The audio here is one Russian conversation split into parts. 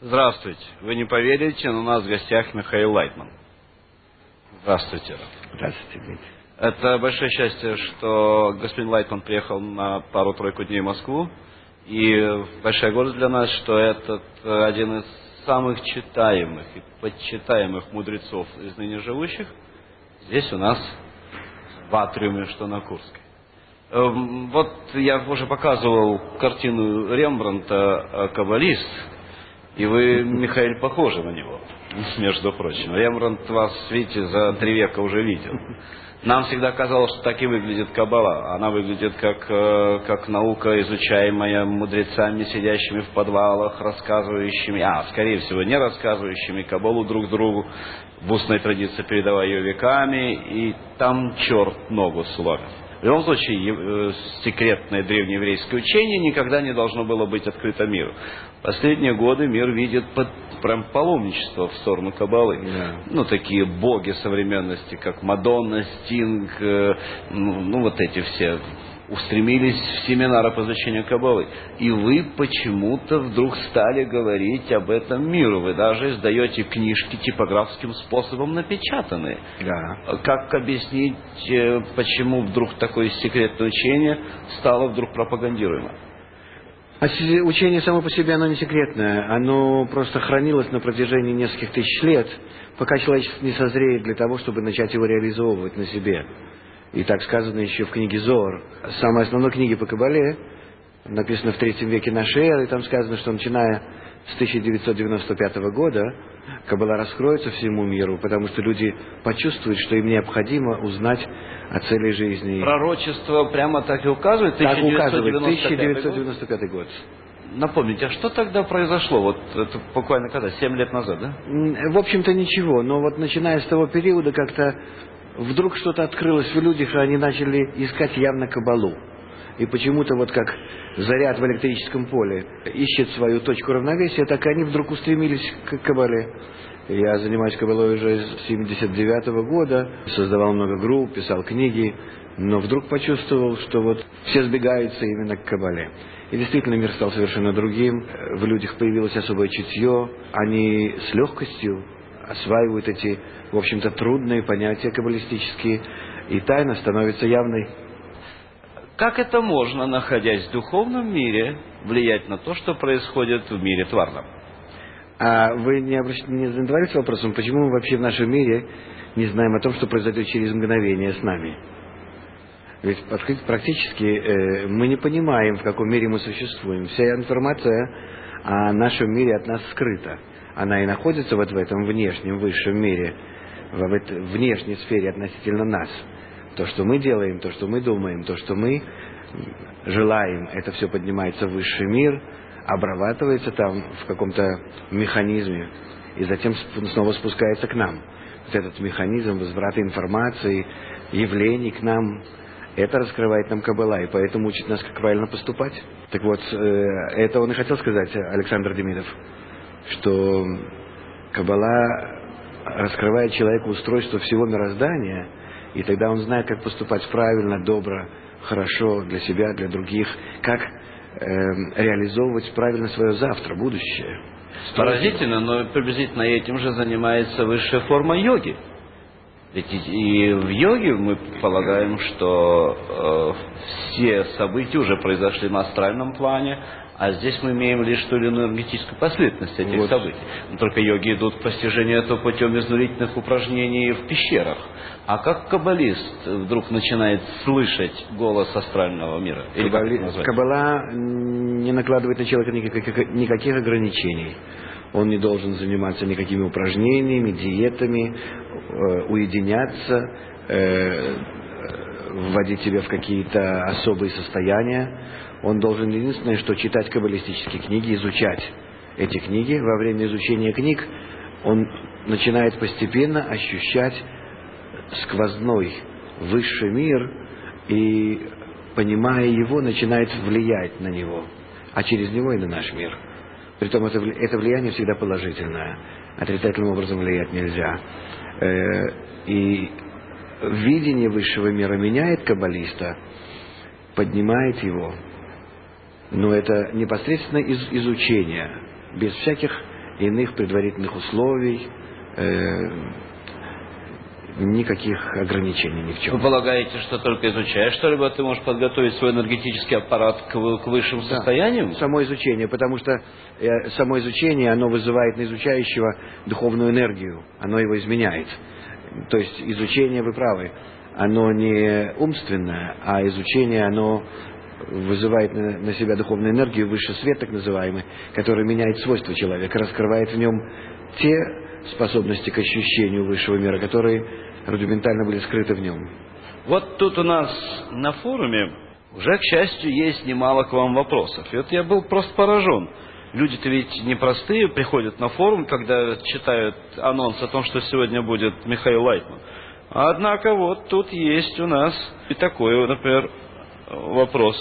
Здравствуйте. Вы не поверите, но у нас в гостях Михаил Лайтман. Здравствуйте. Здравствуйте, Дмитрий. Это большое счастье, что господин Лайтман приехал на пару-тройку дней в Москву. И большая гордость для нас, что этот один из самых читаемых и почитаемых мудрецов из ныне живущих здесь у нас в атриуме, что на Курской. Вот я уже показывал картину Рембрандта «Каббалист», и вы, Михаил, похожи на него, между прочим. Рембрандт вас, видите, за 3 века уже видел. Нам всегда казалось, что так и выглядит Каббала. Она выглядит как наука, изучаемая мудрецами, сидящими в подвалах, рассказывающими, скорее всего, не рассказывающими Каббалу друг другу, в устной традиции передавая ее веками, и там черт ногу сломит. В любом случае, секретное древнееврейское учение никогда не должно было быть открыто миру. Последние годы мир видит прям паломничество в сторону Каббалы. Yeah. Такие боги современности, как Мадонна, Стинг, вот эти все устремились в семинары по изучению Каббалы. И вы почему-то вдруг стали говорить об этом миру. Вы даже издаете книжки типографским способом напечатанные. Да. Как объяснить, почему вдруг такое секретное учение стало вдруг пропагандируемо? Учение само по себе, оно не секретное. Оно просто хранилось на протяжении нескольких тысяч лет, пока человечество не созреет для того, чтобы начать его реализовывать на себе. И так сказано еще в книге Зоар, самой основной книге по Каббале, написано в 3 веке нашей эры, и там сказано, что начиная с 1995 года Каббала раскроется всему миру, потому что люди почувствуют, что им необходимо узнать о цели жизни. Пророчество прямо так и указывает? Так указывает, 1995 год. Напомните, а что тогда произошло? Вот это буквально когда? 7 лет назад, да? В общем-то ничего, но вот начиная с того периода как-то вдруг что-то открылось в людях, и они начали искать явно Каббалу. И почему-то вот как заряд в электрическом поле ищет свою точку равновесия, так и они вдруг устремились к Каббале. Я занимаюсь Каббалой уже с 1979 года, создавал много групп, писал книги, но вдруг почувствовал, что вот все сбегаются именно к Каббале. И действительно мир стал совершенно другим, в людях появилось особое чутье, они с легкостью осваивают эти, в общем-то, трудные понятия каббалистические, и тайна становится явной. Как это можно, находясь в духовном мире, влиять на то, что происходит в мире тварном? А вы не задавались вопросом, почему мы вообще в нашем мире не знаем о том, что произойдет через мгновение с нами? Ведь практически мы не понимаем, в каком мире мы существуем. Вся информация о нашем мире от нас скрыта. Она и находится вот в этом внешнем, высшем мире, в этой внешней сфере относительно нас. То, что мы делаем, то, что мы думаем, то, что мы желаем, это все поднимается в высший мир, обрабатывается там в каком-то механизме, и затем снова спускается к нам. Вот этот механизм возврата информации, явлений к нам, это раскрывает нам Каббала, и поэтому учит нас, как правильно поступать. Так вот, это он и хотел сказать, Александр Демидов, что Каббала раскрывает человеку устройство всего мироздания, и тогда он знает, как поступать правильно, добро, хорошо для себя, для других, как реализовывать правильно свое завтра, будущее. Поразительно, но приблизительно этим же занимается высшая форма йоги. Ведь и в йоге мы полагаем, что все события уже произошли на астральном плане, а здесь мы имеем лишь ту или иную энергетическую последовательность этих событий. Но только йоги идут к постижению этого путем изнурительных упражнений в пещерах. А как каббалист вдруг начинает слышать голос астрального мира? Каббала не накладывает на человека никаких ограничений. Он не должен заниматься никакими упражнениями, диетами, уединяться, вводить себя в какие-то особые состояния. Он должен единственное, что читать каббалистические книги, изучать эти книги. Во время изучения книг он начинает постепенно ощущать сквозной высший мир и, понимая его, начинает влиять на него, а через него и на наш мир. Притом это влияние всегда положительное. Отрицательным образом влиять нельзя. И видение высшего мира меняет каббалиста, поднимает его. Но это непосредственно из изучения, без всяких иных предварительных условий, никаких ограничений ни в чем. Вы полагаете, что только изучая что-либо, ты можешь подготовить свой энергетический аппарат к высшим состояниям? Само изучение, потому что само изучение, оно вызывает на изучающего духовную энергию, оно его изменяет. То есть изучение, вы правы, оно не умственное, а изучение, оно вызывает на себя духовную энергию, высший свет так называемый, который меняет свойства человека, раскрывает в нем те способности к ощущению высшего мира, которые рудиментально были скрыты в нем. Вот тут у нас на форуме уже, к счастью, есть немало к вам вопросов. И вот я был просто поражен. Люди-то ведь непростые, приходят на форум, когда читают анонс о том, что сегодня будет Михаил Лайтман. Однако вот тут есть у нас и такой, например, вопрос.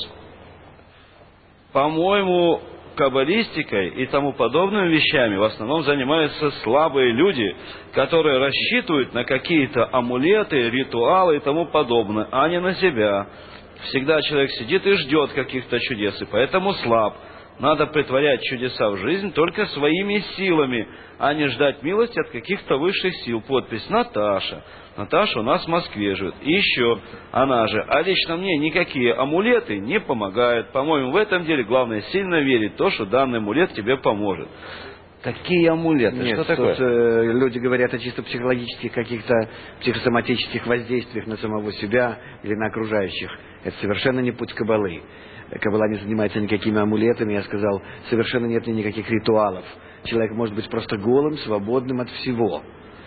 По-моему, каббалистикой и тому подобными вещами в основном занимаются слабые люди, которые рассчитывают на какие-то амулеты, ритуалы и тому подобное, а не на себя. Всегда человек сидит и ждет каких-то чудес, и поэтому слаб. Надо притворять чудеса в жизнь только своими силами, а не ждать милости от каких-то высших сил. Подпись Наташа. Наташа у нас в Москве живет. И еще она же. А лично мне никакие амулеты не помогают. По-моему, в этом деле главное сильно верить в то, что данный амулет тебе поможет. Какие амулеты? Нет, что такое? Люди говорят о чисто психологических каких-то психосоматических воздействиях на самого себя или на окружающих. Это совершенно не путь каббалы. Каббала не занимается никакими амулетами, я сказал, совершенно нет никаких ритуалов. Человек может быть просто голым, свободным от всего.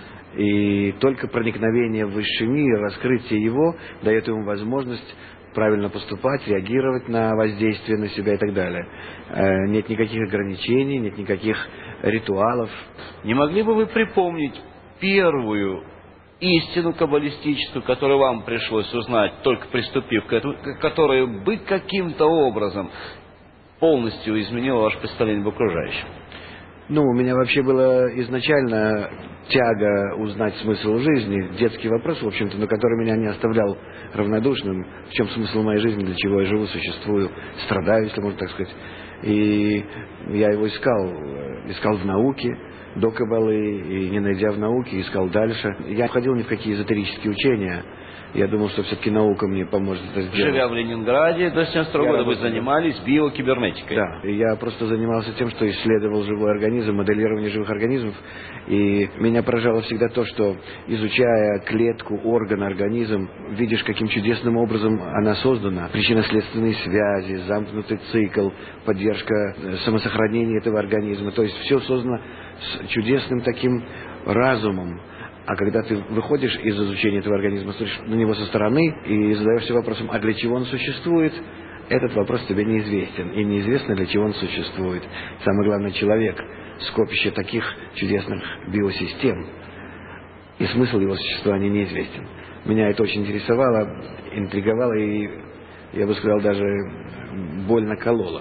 И только проникновение в высший мир, раскрытие его, дает ему возможность правильно поступать, реагировать на воздействие на себя и так далее. Нет никаких ограничений, нет никаких ритуалов. Не могли бы вы припомнить первую истину каббалистическую, которую вам пришлось узнать, только приступив к этому, которая бы каким-то образом полностью изменила ваше представление об окружающем? Ну, у меня вообще была изначально тяга узнать смысл жизни, детский вопрос, в общем-то, но который меня не оставлял равнодушным. В чем смысл моей жизни, для чего я живу, существую, страдаю, если можно так сказать. И я его искал в науке, до каббалы, и не найдя в науке, искал дальше. Я входил ни в какие эзотерические учения. Я думал, что все-таки наука мне поможет это сделать. Живя в Ленинграде до 1972 года, вы занимались биокибернетикой. Да, я просто занимался тем, что исследовал живой организм, моделирование живых организмов. И меня поражало всегда то, что, изучая клетку, орган, организм, видишь, каким чудесным образом она создана. Причинно-следственные связи, замкнутый цикл, поддержка самосохранения этого организма. То есть все создано с чудесным таким разумом. А когда ты выходишь из изучения этого организма, смотришь на него со стороны и задаешься вопросом, а для чего он существует, этот вопрос тебе неизвестен. И неизвестно, для чего он существует. Самое главное, человек — скопище таких чудесных биосистем. И смысл его существования неизвестен. Меня это очень интересовало, интриговало и, я бы сказал, даже больно кололо.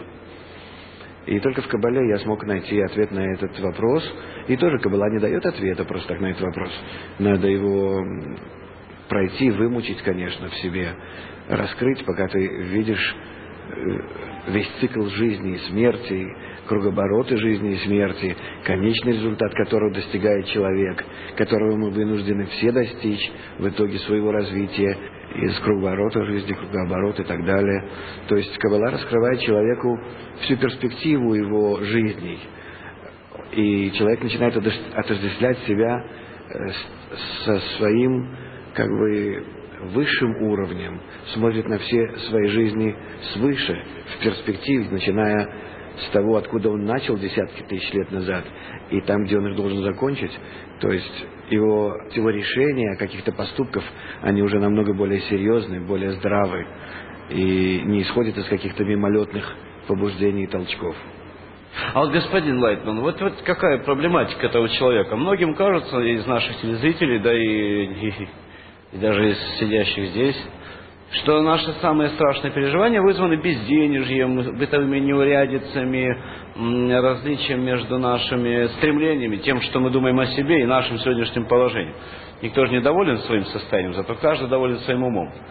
И только в каббале я смог найти ответ на этот вопрос. И тоже каббала не дает ответа просто так на этот вопрос. Надо его пройти, вымучить, конечно, в себе, раскрыть, пока ты видишь весь цикл жизни и смерти, кругобороты жизни и смерти, конечный результат которого достигает человек, которого мы вынуждены все достичь в итоге своего развития, из круговорота жизни, кругооборот и так далее. То есть каббала раскрывает человеку всю перспективу его жизни. И человек начинает отождествлять себя со своим, как бы, высшим уровнем, смотрит на все свои жизни свыше, в перспективе, начиная с того, откуда он начал десятки тысяч лет назад, и там, где он их должен закончить. То есть его решения каких-то поступков, они уже намного более серьезные, более здравые, и не исходят из каких-то мимолетных побуждений и толчков. А вот, господин Лайтман, вот какая проблематика этого человека? Многим кажется, из наших телезрителей, да и даже из сидящих здесь, что наши самые страшные переживания вызваны безденежьем, бытовыми неурядицами, различием между нашими стремлениями, тем, что мы думаем о себе и нашим сегодняшним положением. Никто же не доволен своим состоянием, зато каждый доволен своим умом.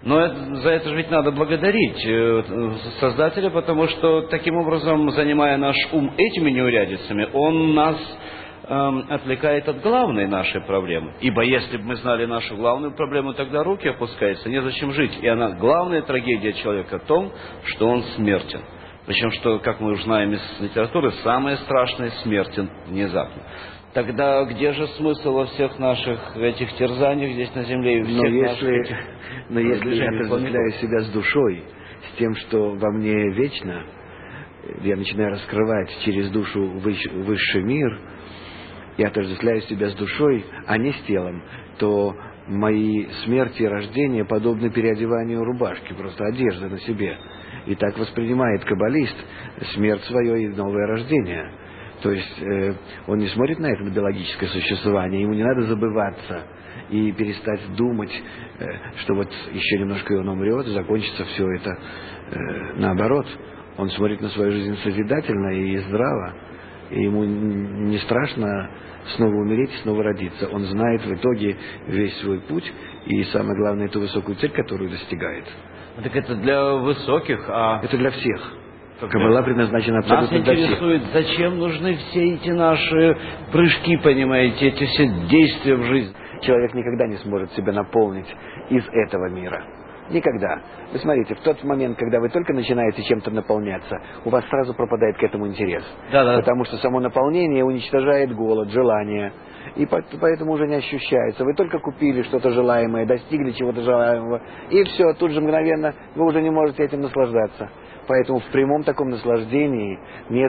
Но за это же ведь надо благодарить Создателя, потому что таким образом, занимая наш ум этими неурядицами, он нас отвлекает от главной нашей проблемы. Ибо если бы мы знали нашу главную проблему, тогда руки опускаются, незачем жить. И главная трагедия человека в том, что он смертен. Причем, что, как мы уже знаем из литературы, самое страшное — смертен внезапно. Тогда где же смысл во всех наших этих терзаниях здесь на земле? И всех но если я отождествляю себя с душой, с тем, что во мне вечно, я начинаю раскрывать через душу высший мир, я отождествляю себя с душой, а не с телом, то мои смерти и рождения подобны переодеванию рубашки, просто одежды на себе. И так воспринимает каббалист смерть свое и новое рождение. То есть он не смотрит на это, на биологическое существование, ему не надо забываться и перестать думать, что вот еще немножко и он умрет, и закончится все это наоборот. Он смотрит на свою жизнь созидательно и здраво, и ему не страшно снова умереть и снова родиться. Он знает в итоге весь свой путь и, самое главное, ту высокую цель, которую достигает. Так это для высоких, а... Это для всех. Каббала предназначена абсолютно для всех. Нас интересует, зачем нужны все эти наши прыжки, понимаете, эти все действия в жизни. Человек никогда не сможет себя наполнить из этого мира. Никогда. Вы смотрите, в тот момент, когда вы только начинаете чем-то наполняться, у вас сразу пропадает к этому интерес. Да. Потому что само наполнение уничтожает голод, желание. И поэтому уже не ощущается. Вы только купили что-то желаемое, достигли чего-то желаемого, и все, тут же мгновенно вы уже не можете этим наслаждаться. Поэтому в прямом таком наслаждении нет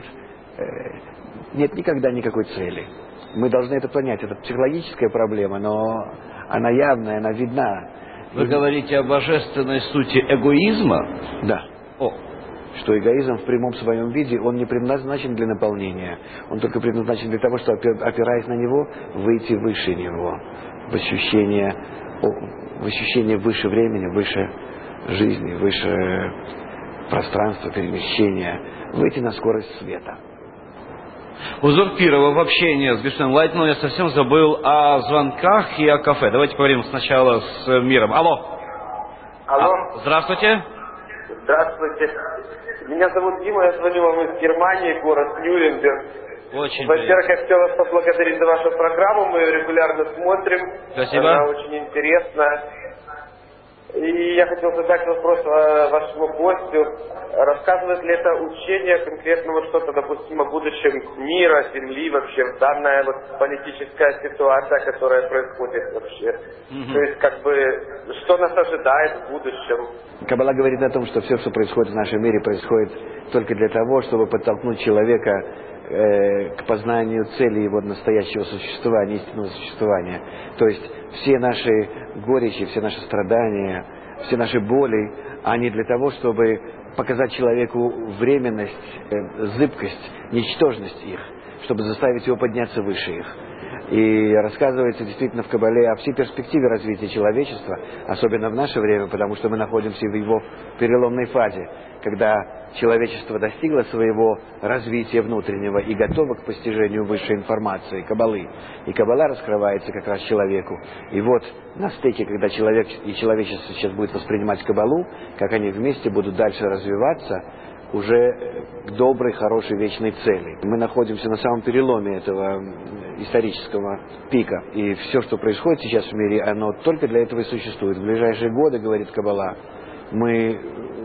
никогда никакой цели. Мы должны это понять. Это психологическая проблема, но она явная, она видна. Вы говорите о божественной сути эгоизма? Да. Что эгоизм в прямом своем виде, он не предназначен для наполнения. Он только предназначен для того, чтобы, опираясь на него, выйти выше него. В ощущение выше времени, выше жизни, выше пространства, перемещения. Выйти на скорость света. Узурпировав общение с господином Лайтманом, я совсем забыл о звонках и о кафе. Давайте поговорим сначала с миром. Алло. Здравствуйте. Здравствуйте. Меня зовут Дима, я звоню вам из Германии, город Нюрнберг. Очень Во-первых, я хотел вас поблагодарить за вашу программу, мы ее регулярно смотрим. Спасибо. Она очень интересна. И я хотел задать вопрос вашему гостю. Рассказывает ли это учение конкретного что-то, допустим, о будущем мира, Земли, вообще, данная вот политическая ситуация, которая происходит вообще? То есть, что нас ожидает в будущем? Каббала говорит о том, что все, что происходит в нашем мире, происходит только для того, чтобы подтолкнуть человека к познанию цели его настоящего существования, истинного существования. То есть все наши горечи, все наши страдания, все наши боли, они для того, чтобы показать человеку временность, зыбкость, ничтожность их, чтобы заставить его подняться выше их. И рассказывается действительно в Каббале о всей перспективе развития человечества, особенно в наше время, потому что мы находимся в его переломной фазе, когда человечество достигло своего развития внутреннего и готово к постижению высшей информации, Каббалы. И Каббала раскрывается как раз человеку. И вот на стыке, когда человек и человечество сейчас будет воспринимать Каббалу, как они вместе будут дальше развиваться, уже к доброй, хорошей, вечной цели. Мы находимся на самом переломе этого исторического пика. И все, что происходит сейчас в мире, оно только для этого и существует. В ближайшие годы, говорит Каббала, мы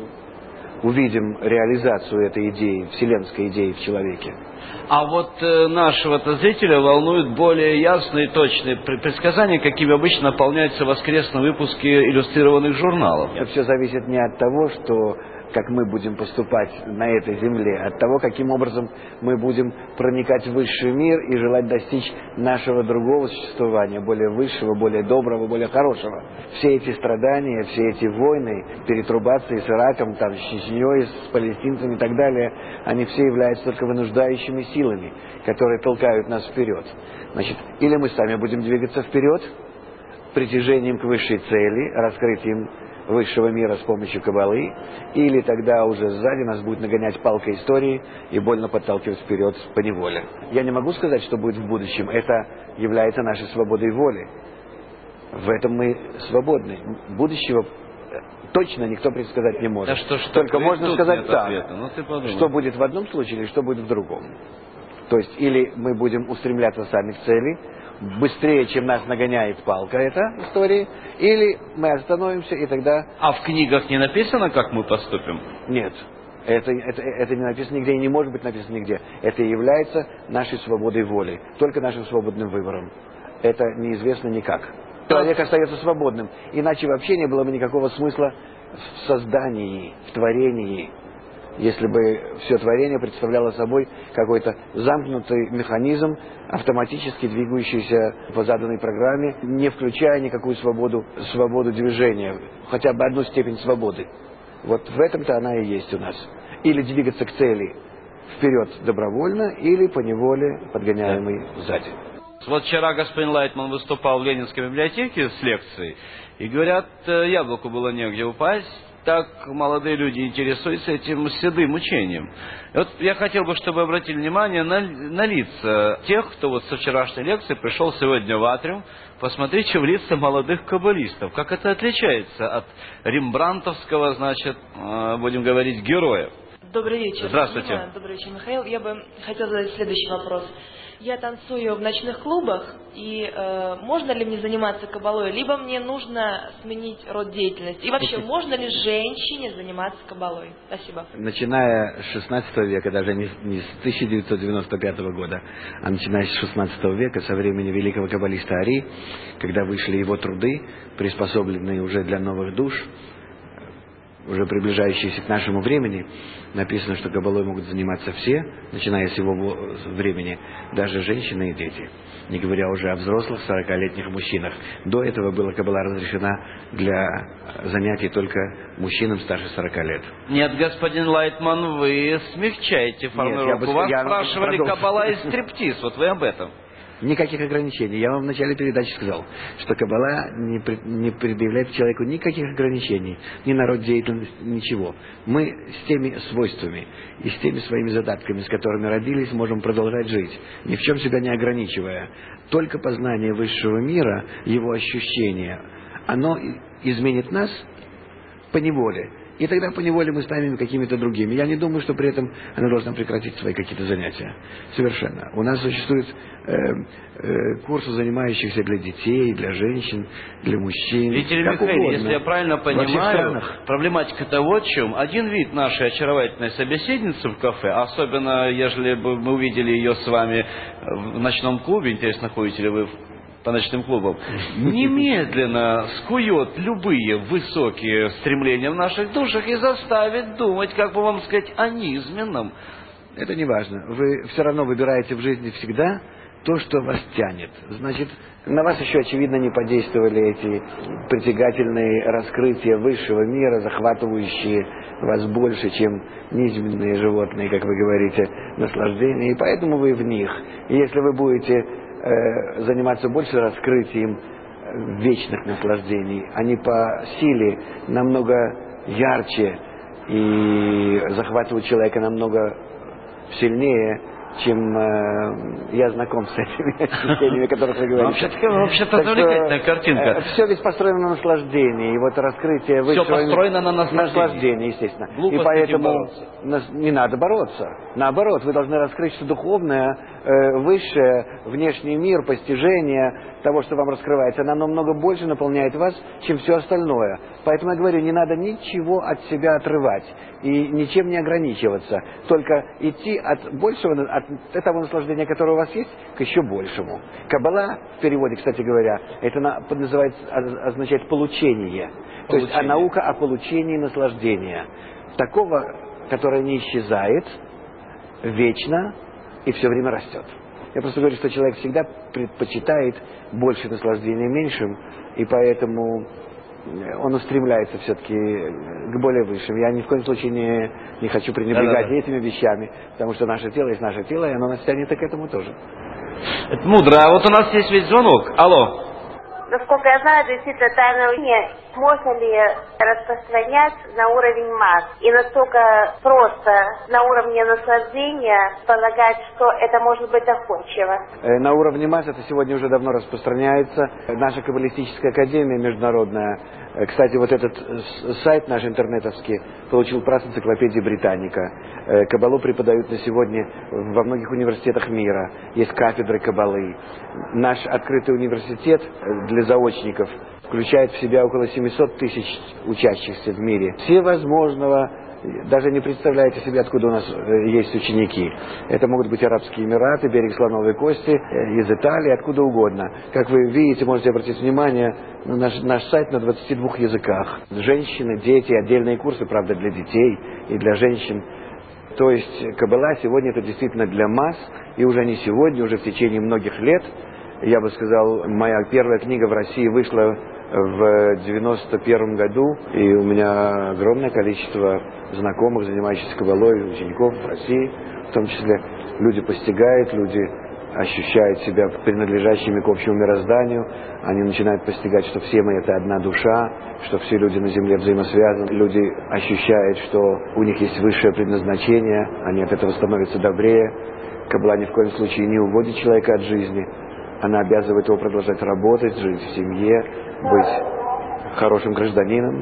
увидим реализацию этой идеи, вселенской идеи в человеке. А вот нашего-то зрителя волнуют более ясные и точные предсказания, какими обычно наполняются воскресные выпуски иллюстрированных журналов. Это все зависит не от того, как мы будем поступать на этой земле, от того, каким образом мы будем проникать в высший мир и желать достичь нашего другого существования, более высшего, более доброго, более хорошего. Все эти страдания, все эти войны, перетрубации с Ираком, с Чечней, с палестинцами и так далее, они все являются только вынуждающими силами, которые толкают нас вперед. Значит, или мы сами будем двигаться вперед, притяжением к высшей цели, раскрытием высшего мира с помощью Каббалы, или тогда уже сзади нас будет нагонять палка истории и больно подталкивать вперед по неволе. Я не могу сказать, что будет в будущем. Это является нашей свободой воли. В этом мы свободны. Будущего точно никто предсказать не может. Да что только можно сказать так, Ну, что будет в одном случае или что будет в другом. То есть или мы будем устремляться сами к цели, быстрее, чем нас нагоняет палка эта история, или мы остановимся и тогда... А в книгах не написано, как мы поступим? Нет. Это не написано нигде и не может быть написано нигде. Это и является нашей свободой воли, только нашим свободным выбором. Это неизвестно никак. Человек остается свободным, иначе вообще не было бы никакого смысла в создании, в творении, если бы все творение представляло собой какой-то замкнутый механизм, автоматически двигающийся по заданной программе, не включая никакую свободу движения, хотя бы одну степень свободы. Вот в этом-то она и есть у нас. Или двигаться к цели вперед добровольно, или поневоле подгоняемый сзади. Вот вчера господин Лайтман выступал в Ленинской библиотеке с лекцией, и говорят, яблоку было негде упасть, так молодые люди интересуются этим седым учением. И вот я хотел бы, чтобы обратили внимание на лица тех, кто вот со вчерашней лекции пришел сегодня в атриум. Посмотрите в лица молодых каббалистов, как это отличается от рембрандтовского, значит, будем говорить, героя. Добрый вечер. Здравствуйте. Дина. Добрый вечер, Михаил. Я бы хотела задать следующий вопрос. Я танцую в ночных клубах, и можно ли мне заниматься каббалой, либо мне нужно сменить род деятельности? И вообще, можно ли женщине заниматься каббалой? Спасибо. Начиная с 16 века, даже не с 1995 года, а начиная с 16 века, со времени великого каббалиста Ари, когда вышли его труды, приспособленные уже для новых душ, уже приближающиеся к нашему времени, написано, что каббалой могут заниматься все, начиная с его времени, даже женщины и дети. Не говоря уже о взрослых 40-летних мужчинах. До этого была каббала разрешена для занятий только мужчинам старше 40 лет. Нет, господин Лайтман, вы смягчаете формулировку. Вас спрашивали каббала и стриптиз, вот вы об этом. Никаких ограничений. Я вам в начале передачи сказал, что каббала не предъявляет человеку никаких ограничений, ни на род деятельности, ничего. Мы с теми свойствами и с теми своими задатками, с которыми родились, можем продолжать жить, ни в чем себя не ограничивая. Только познание высшего мира, его ощущение, оно изменит нас поневоле. И тогда поневоле мы станем какими-то другими. Я не думаю, что при этом она должна прекратить свои какие-то занятия. Совершенно. У нас существуют курсы, занимающихся для детей, для женщин, для мужчин. Виктор Михайлович, если я правильно понимаю, проблематика того, в чем один вид нашей очаровательной собеседницы в кафе, особенно если бы мы увидели ее с вами в ночном клубе, интересно, ходите ли вы по ночным клубам, немедленно скует любые высокие стремления в наших душах и заставит думать, как бы вам сказать, о низменном. Это не важно. Вы все равно выбираете в жизни всегда то, что вас тянет. Значит, на вас еще, очевидно, не подействовали эти притягательные раскрытия высшего мира, захватывающие вас больше, чем низменные животные, как вы говорите, наслаждения, и поэтому вы в них. И если вы будете заниматься больше раскрытием вечных наслаждений, они по силе намного ярче и захватывают человека намного сильнее, чем я знаком с этими ощущениями, о которых вы говорите. Вообще-то завлекательная картинка. Все ведь построено на наслаждении, и вот раскрытие высшего... Все построено на наслаждении, естественно. Глупо и поэтому не надо бороться. Наоборот, вы должны раскрыть что духовное, высшее, внешний мир, постижение того, что вам раскрывается, оно намного больше наполняет вас, чем все остальное. Поэтому я говорю, не надо ничего от себя отрывать и ничем не ограничиваться. Только идти от большего, от этого наслаждения, которое у вас есть, к еще большему. Каббала, в переводе, кстати говоря, это означает получение. То есть наука о получении наслаждения. Такого, которое не исчезает, вечно и все время растет. Я просто говорю, что человек всегда предпочитает больше наслаждения меньшим, и поэтому он устремляется все-таки к более высшим. Я ни в коем случае не хочу пренебрегать этими вещами, потому что наше тело есть наше тело, и оно нас тянет и к этому тоже. Это мудро. А вот у нас есть ведь звонок. Алло. Насколько я знаю, действительно, тайное учение можно ли распространять на уровень масс и настолько просто на уровне наслаждения полагать, что это может быть доходчиво? На уровне масс это сегодня уже давно распространяется. Наша каббалистическая академия международная, кстати, вот этот сайт наш интернетовский получил приз энциклопедии Британика. Каббалу преподают на сегодня во многих университетах мира. Есть кафедры каббалы. Наш открытый университет для заочников включает в себя около 700 тысяч учащихся в мире. Всевозможного, даже не представляете себе, откуда у нас есть ученики. Это могут быть Арабские Эмираты, берег Слоновой Кости, из Италии, откуда угодно. Как вы видите, можете обратить внимание, наш сайт на 22 языках. Женщины, дети, отдельные курсы, правда, для детей и для женщин. То есть каббала сегодня это действительно для масс, и уже не сегодня, уже в течение многих лет. Я бы сказал, моя первая книга в России вышла в 91 году, и у меня огромное количество знакомых, занимающихся каббалой, учеников в России, в том числе люди постигают, люди ощущают себя принадлежащими к общему мирозданию, они начинают постигать, что все мы это одна душа, что все люди на земле взаимосвязаны, люди ощущают, что у них есть высшее предназначение, они от этого становятся добрее. Каббала ни в коем случае не уводит человека от жизни, она обязывает его продолжать работать, жить в семье, быть хорошим гражданином.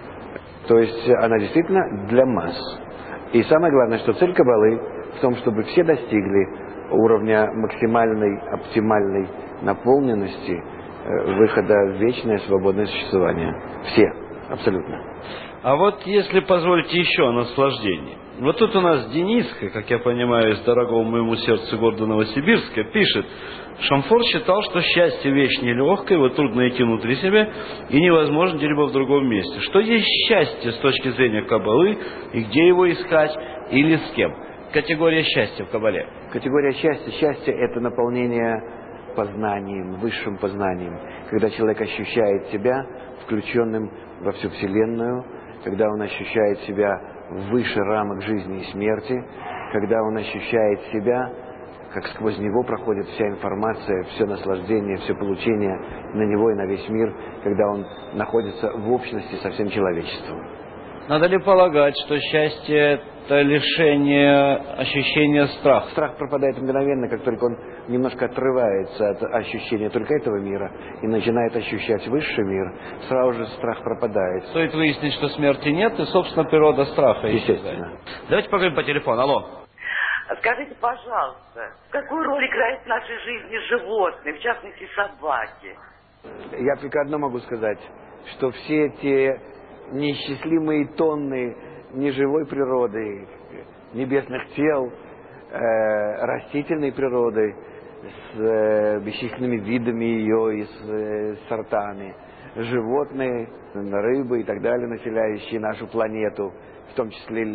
То есть она действительно для масс. И самое главное, что цель каббалы в том, чтобы все достигли уровня максимальной, оптимальной наполненности, выхода в вечное свободное существование. Все, абсолютно. А вот если позволите еще о наслаждении. Вот тут у нас Дениска, как я понимаю, из дорогого моему сердцу города Новосибирска, пишет: Шамфор считал, что счастье вещь нелегкая, его трудно найти внутри себя и невозможно где-либо в другом месте. Что есть счастье с точки зрения каббалы и где его искать или с кем? Категория счастья в каббале. Категория счастья. Счастье – это наполнение познанием, высшим познанием. Когда человек ощущает себя включенным во всю Вселенную, когда он ощущает себя выше рамок жизни и смерти, когда он ощущает себя, как сквозь него проходит вся информация, все наслаждение, все получение на него и на весь мир, когда он находится в общности со всем человечеством. Надо ли полагать, что счастье – это лишение ощущения страха? Страх пропадает мгновенно, как только он немножко отрывается от ощущения только этого мира и начинает ощущать высший мир, сразу же страх пропадает. Стоит выяснить, что смерти нет, и, собственно, природа страха исчезает. Естественно. Давайте поговорим по телефону. Алло. Скажите, пожалуйста, какую роль играют в нашей жизни животные, в частности собаки? Я только одно могу сказать, что все те неисчислимые тонны неживой природы, небесных тел, растительной природы с бесчисленными видами ее и с сортами, животные, рыбы и так далее, населяющие нашу планету, в том числе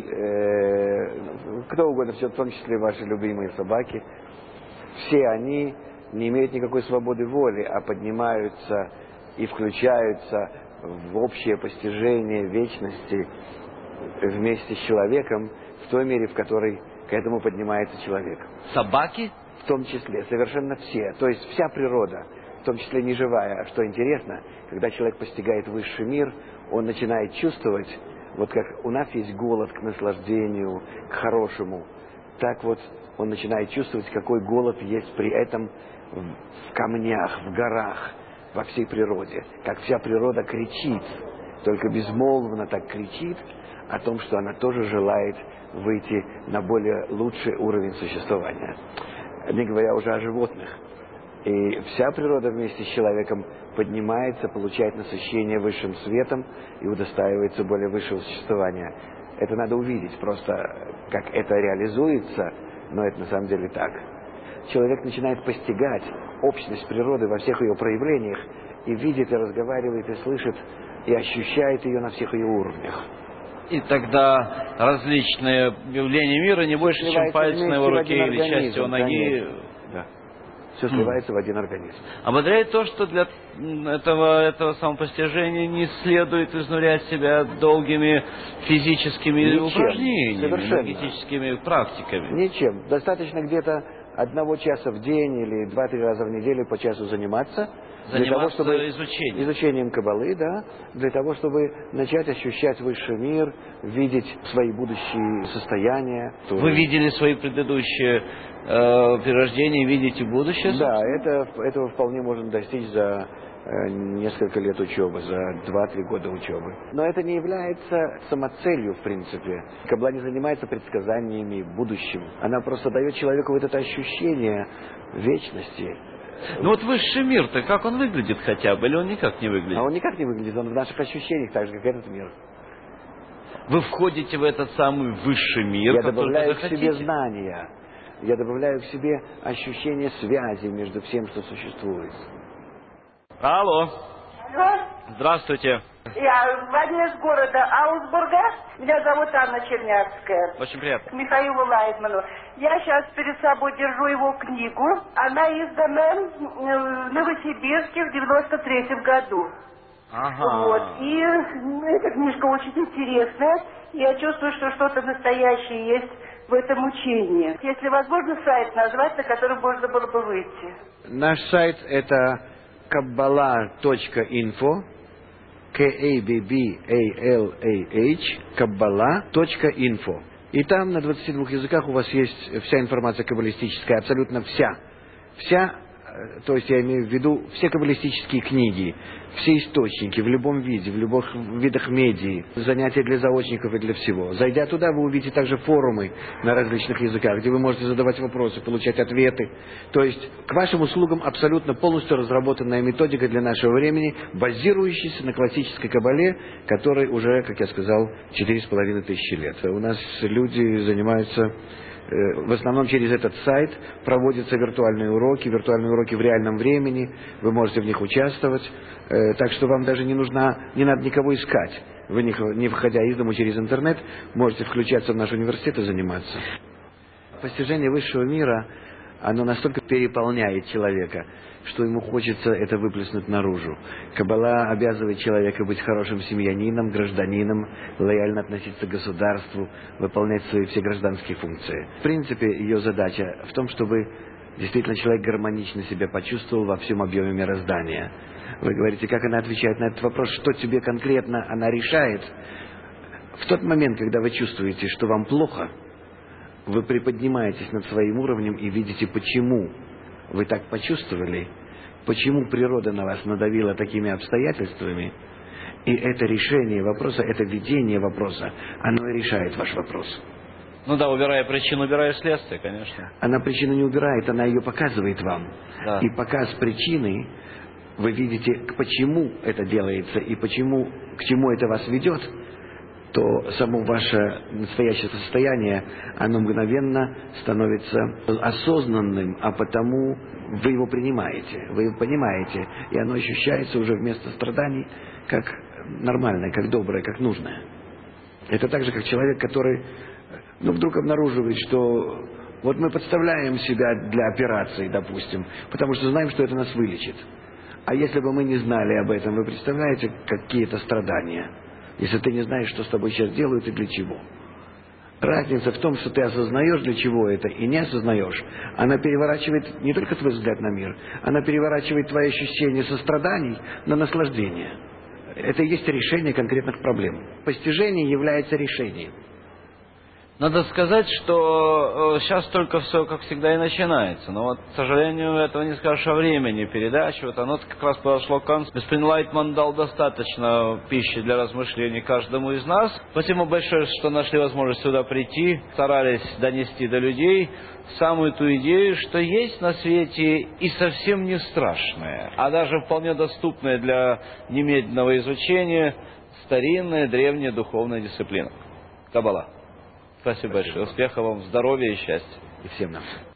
кто угодно, все, в том числе ваши любимые собаки, все они не имеют никакой свободы воли, а поднимаются и включаются в общее постижение вечности вместе с человеком в той мере, в которой к этому поднимается человек. Собаки? В том числе, совершенно все. То есть вся природа, в том числе неживая. Что интересно, когда человек постигает высший мир, он начинает чувствовать, вот как у нас есть голод к наслаждению, к хорошему, так вот он начинает чувствовать, какой голод есть при этом в камнях, в горах, во всей природе. Как вся природа кричит, только безмолвно так кричит о том, что она тоже желает выйти на более лучший уровень существования. Не говоря уже о животных. И вся природа вместе с человеком поднимается, получает насыщение высшим светом и удостаивается более высшего существования. Это надо увидеть просто, как это реализуется, но это на самом деле так. Человек начинает постигать общность природы во всех ее проявлениях и видит, и разговаривает, и слышит, и ощущает ее на всех ее уровнях. И тогда различные явления мира не больше, чем палец на его руке или часть его ноги. Да. Все сливается в один организм. Ободряет то, что для этого самопостижения не следует изнурять себя долгими физическими упражнениями, энергетическими практиками. Ничем. Достаточно где-то 1 часа в день или 2-3 раза в неделю по часу заниматься. Заниматься изучением Каббалы, да, для того, чтобы начать ощущать высший мир, видеть свои будущие состояния. Вы видели свои предыдущие перерождения, видите будущее? Да, этого вполне можно достичь за несколько лет учебы, за 2-3 года учебы. Но это не является самоцелью, в принципе. Каббала не занимается предсказаниями будущего. Она просто дает человеку вот это ощущение вечности. Ну вот высший мир-то, как он выглядит хотя бы, или он никак не выглядит? А он никак не выглядит, он в наших ощущениях, так же, как этот мир. Вы входите в этот самый высший мир, Я как добавляю только к себе захотите. знания, я добавляю к себе ощущение связи между всем, что существует. Алло. Алло. Здравствуйте. Я звоню из города Аусбурга. Меня зовут Анна Чернявская. Очень приятно. К Михаилу Лайтману. Я сейчас перед собой держу его книгу. Она издана в Новосибирске в 93-м году. Ага. Вот. И эта книжка очень интересная. Я чувствую, что что-то настоящее есть в этом учении. Если возможно, сайт назвать, на который можно было бы выйти. Наш сайт это kabbala.info, kabbala.info. И там на 22 языках у вас есть вся информация каббалистическая, абсолютно вся. Вся, то есть я имею в виду все каббалистические книги, все источники в любом виде, в любых видах медии, занятия для заочников и для всего. Зайдя туда, вы увидите также форумы на различных языках, где вы можете задавать вопросы, получать ответы. То есть к вашим услугам абсолютно полностью разработанная методика для нашего времени, базирующаяся на классической каббале, которой уже, как я сказал, 4500 лет. У нас люди занимаются... В основном через этот сайт проводятся виртуальные уроки в реальном времени, вы можете в них участвовать, так что вам даже не надо никого искать. Вы, не выходя из дому через интернет, можете включаться в наш университет и заниматься. Постижение высшего мира, оно настолько переполняет человека, что ему хочется это выплеснуть наружу. Каббала обязывает человека быть хорошим семьянином, гражданином, лояльно относиться к государству, выполнять свои все гражданские функции. В принципе, ее задача в том, чтобы действительно человек гармонично себя почувствовал во всем объеме мироздания. Вы говорите, как она отвечает на этот вопрос, что тебе конкретно она решает. В тот момент, когда вы чувствуете, что вам плохо, вы приподнимаетесь над своим уровнем и видите, почему вы так почувствовали, почему природа на вас надавила такими обстоятельствами, и это решение вопроса, это видение вопроса, оно и решает ваш вопрос. Ну да, убирая причину, убирая следствие, конечно. Она причину не убирает, она ее показывает вам. Да. И показ причины, вы видите, почему это делается и почему, к чему это вас ведет, то само ваше настоящее состояние, оно мгновенно становится осознанным, а потому вы его принимаете, вы его понимаете, и оно ощущается уже вместо страданий как нормальное, как доброе, как нужное. Это так же, как человек, который вдруг обнаруживает, что вот мы подставляем себя для операции, допустим, потому что знаем, что это нас вылечит. А если бы мы не знали об этом, вы представляете, какие-то страдания? Если ты не знаешь, что с тобой сейчас делают и для чего. Разница в том, что ты осознаешь, для чего это, и не осознаешь. Она переворачивает не только твой взгляд на мир, она переворачивает твои ощущения состраданий на наслаждение. Это и есть решение конкретных проблем. Постижение является решением. Надо сказать, что сейчас только все, как всегда, и начинается. Но вот, к сожалению, этого не скажешь о времени передачи. Вот оно как раз подошло к концу. Господин Лайтман дал достаточно пищи для размышлений каждому из нас. Спасибо большое, что нашли возможность сюда прийти. Старались донести до людей самую ту идею, что есть на свете и совсем не страшное, а даже вполне доступное для немедленного изучения старинная, древняя духовная дисциплина. Каббала. Спасибо большое. Успехов вам, здоровья и счастья. И всем нам.